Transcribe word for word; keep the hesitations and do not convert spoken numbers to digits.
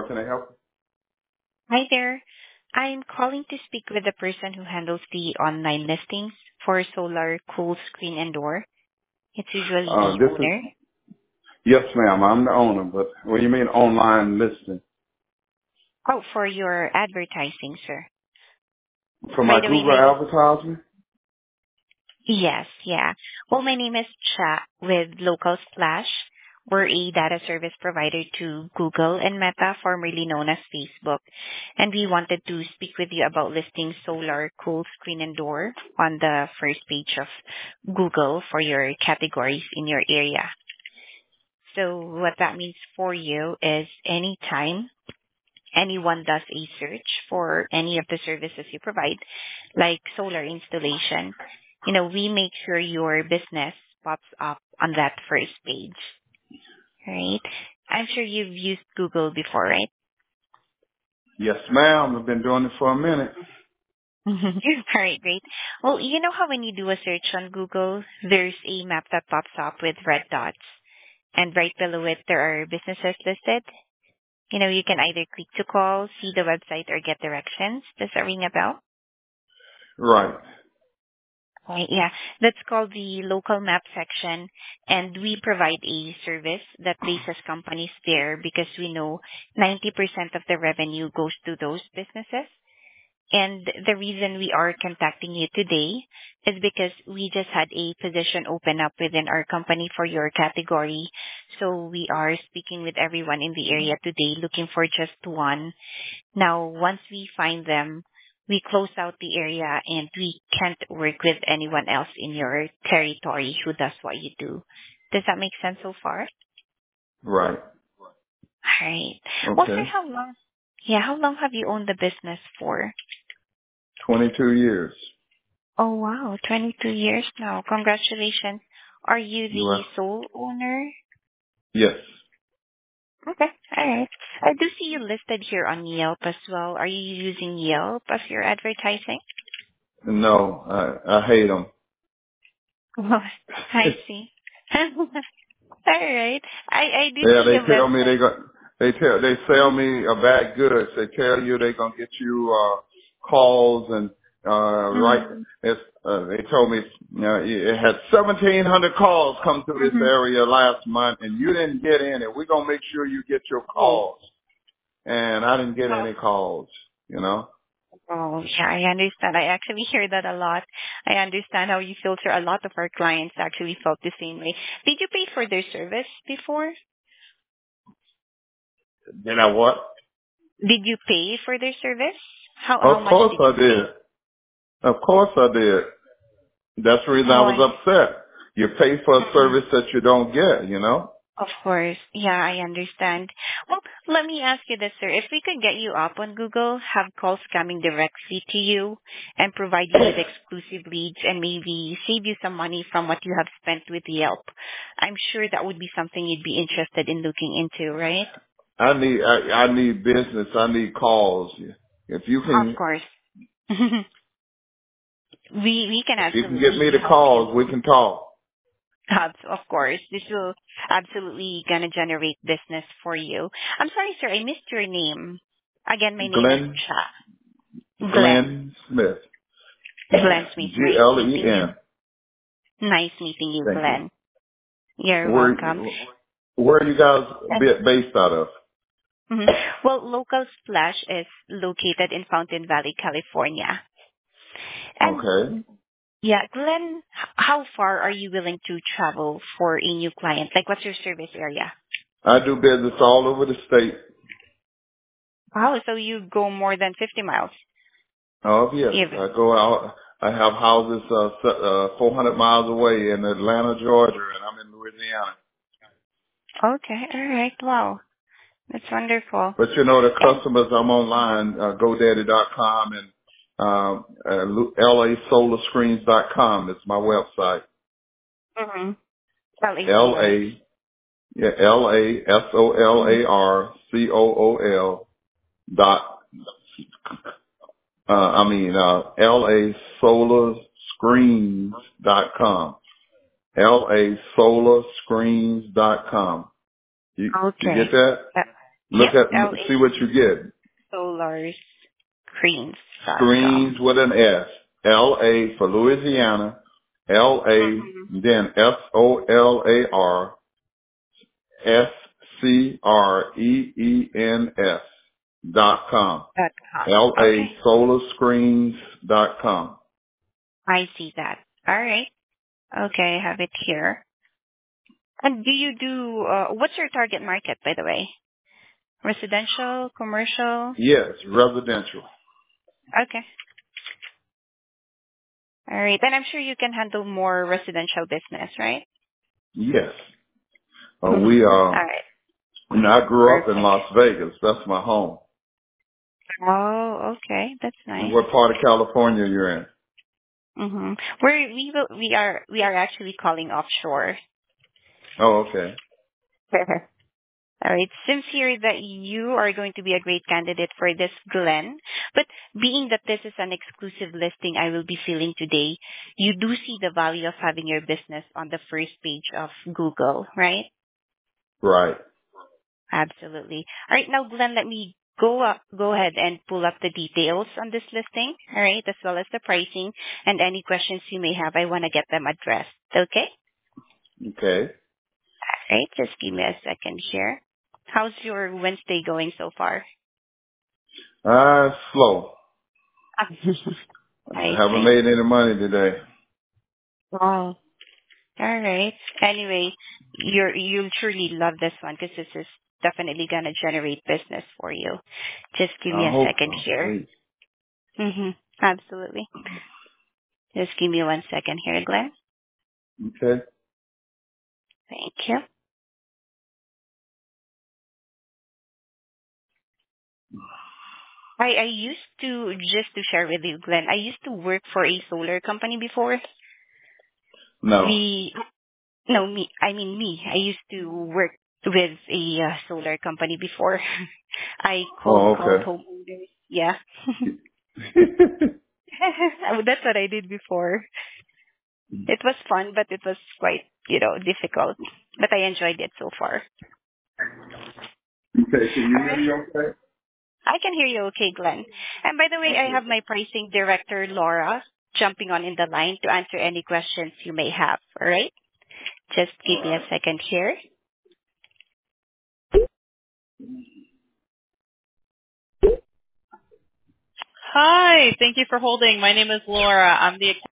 can I help Hi there. I'm calling to speak with the person who handles the online listings for solar, cool screen, and door. It's you? usually Uh, the this is, owner. yes, ma'am. I'm the owner, but what do you mean online listing? Oh, for your advertising, sir. For By my the way, Google my advertisement? yes, yeah. Well, my name is Cha with Local Splash. We're a data service provider to Google and Meta, formerly known as Facebook. And we wanted to speak with you about listing solar, cool screen, and door on the first page of Google for your categories in your area. So what that means for you is anytime anyone does a search for any of the services you provide, like solar installation, you know, we make sure your business pops up on that first page, right? I'm sure you've used Google before, right? Yes, ma'am. I've been doing it for a minute. All right, great. Well, you know how when you do a search on Google, there's a map that pops up with red dots, and right below it, there are businesses listed. You know, you can either click to call, see the website, or get directions. Does that ring a bell? Right. Right, yeah. That's called the local map section. And we provide a service that places companies there because we know ninety percent of the revenue goes to those businesses. And the reason we are contacting you today is because we just had a position open up within our company for your category. So we are speaking with everyone in the area today looking for just one. Now, once we find them, we close out the area and we can't work with anyone else in your territory who does what you do. Does that make sense so far? Right. All right. Well, sir, Okay. how long? Yeah, how long have you owned the business for? twenty-two years. Oh, wow, twenty-two years now. Congratulations. Are you You the are? sole owner? Yes. Okay, all right. I do see you listed here on Yelp as well. Are you using Yelp as your advertising? No, I, I hate them. Oh, I see. All right. I I do Yeah, see they your tell me website. they got, they tell, they sell me a bag goods. They tell you they gonna get you, uh, calls and, uh, right, Mm-hmm. it's, uh, they told me, you know, it had seventeen hundred calls come through this Mm-hmm. area last month and you didn't get any. We're gonna make sure you get your Oh. calls. And I didn't get Oh, any calls, you know? oh, yeah, I understand. I actually hear that a lot. I understand how you filter. A lot of our clients actually felt the same way. Did you pay for their service before? Did I what? Did you pay for their service? How Of how much course did I you did. pay? Of course I did. That's the reason I Oh, was I upset. You pay for a mm-mm. service that you don't get, you know? Of course. Yeah, I understand. Well, let me ask you this, sir. If we could get you up on Google, have calls coming directly to you, and provide you with exclusive leads and maybe save you some money from what you have spent with Yelp, I'm sure that would be something you'd be interested in looking into, right? I need I, I need business. I need calls. If you Of can course. we we can if you can get absolutely me the help you. calls, we can talk. Abs- Of course. This will absolutely gonna generate business for you. I'm sorry, sir, I missed your name. Again, my name is Glenn Cha. Glenn. Glenn Smith. Glenn Smith. G Nice L E meeting you. N. Nice meeting you, Thank you. Glenn. You're Where welcome. where are you guys And, ba- based out of? mhm. Well, Local Splash is located in Fountain Valley, California. And Okay. yeah, Glenn, h- how far are you willing to travel for a new client? Like, what's your service area? I do business all over the state. Wow, so you go more than fifty miles, Oh yes, even. I go out. I have houses uh, se- uh, four hundred miles away in Atlanta, Georgia, and I'm in Louisiana. Okay, all right. Wow, that's wonderful. But you know, the And customers, I'm online, uh, GoDaddy dot com and um, uh, L A Solar Screens dot com. It's my website. mm-hmm. L A L Solar. A yeah, L A S O L A R C O O L dot. Uh, I mean, uh, L A Solar Screens dot com. L A Solar Screens dot com. You you Okay. get that? Uh, Look Yep, at, L see A what you get. solar screens dot com. Screens with an S. L A for Louisiana. L A, Mm-hmm. then S O L A R S C R E E N S dot com. Dot com. L A Okay, solar screens dot com. I see that. All right. Okay, I have it here. And do you do, uh, what's your target market, by the way? Residential, commercial? Yes, residential. Okay. All right. And I'm sure you can handle more residential business, right? Yes. Uh, we, Mm-hmm. uh, All right. you know, I grew up in Perfect. Las Vegas. That's my home. Oh, okay. That's And nice. what part of California you're in? Mm-hmm. We're, we will, we are, we are actually calling offshore. Oh, okay. All right. Seems here that you are going to be a great candidate for this, Glenn. But being that this is an exclusive listing I will be filling today, you do see the value of having your business on the first page of Google, right? Right. Absolutely. All right. Now, Glenn, let me go up, go ahead and pull up the details on this listing. All right. As well as the pricing and any questions you may have. I want to get them addressed. Okay. Okay. All right. Just give me a second here. How's your Wednesday going so far? Uh, slow. I Haven't see. made any money today. Oh, all right. Anyway, you're you'll truly love this one because this is definitely gonna generate business for you. Just give me I a hope second so. here. Please. Mhm. Absolutely. Just give me one second here, Glenn. Okay. Thank you. I I used to just to share with you, Glenn. I used to work for a solar company before. No. We no me. I mean me. I used to work with a uh, solar company before. I cold Oh, called okay. homeowners. Yeah. That's what I did before. It was fun, but it was quite, you know, difficult. But I enjoyed it so far. Okay, can you All hear right. me okay? I can hear you okay, Glenn. And by the way, I Okay. have my pricing director, Laura, jumping on in the line to answer any questions you may have. All right? Just All give me a right. second here. Hi. Thank you for holding. My name is Laura. I'm the